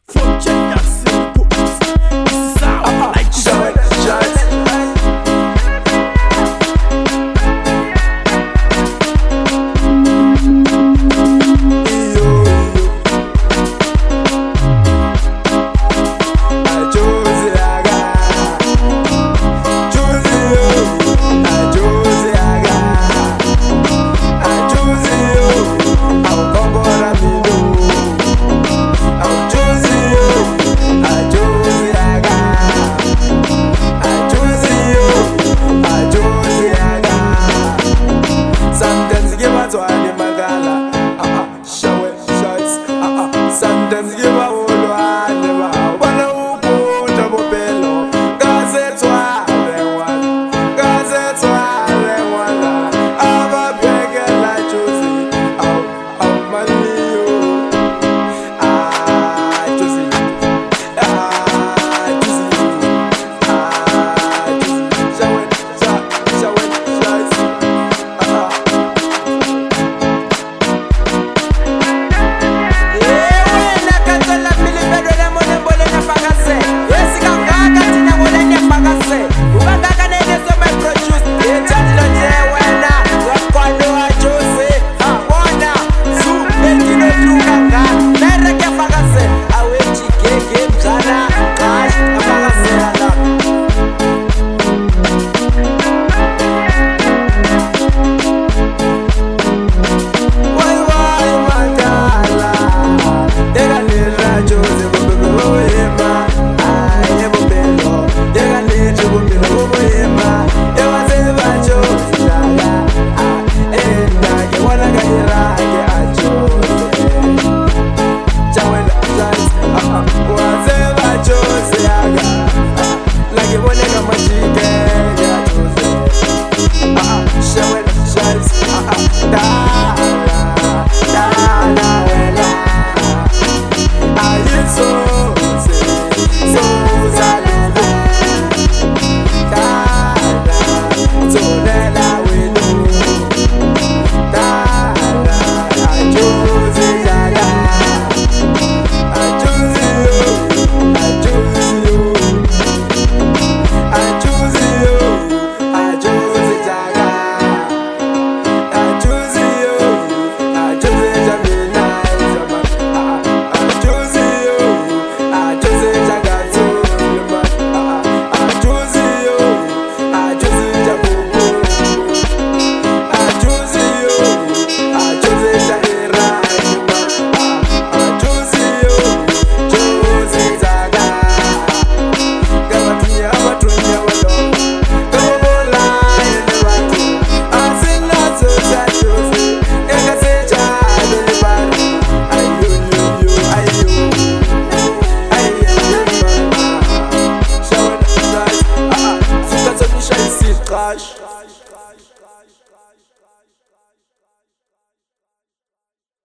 From Kenya City, this is how I like to do it. Sometimes give a whole one, never one who put a bopelo. Cause it's why they want, cause it's why they want. I'm a big like Josie, oh, money, Josie, Crash.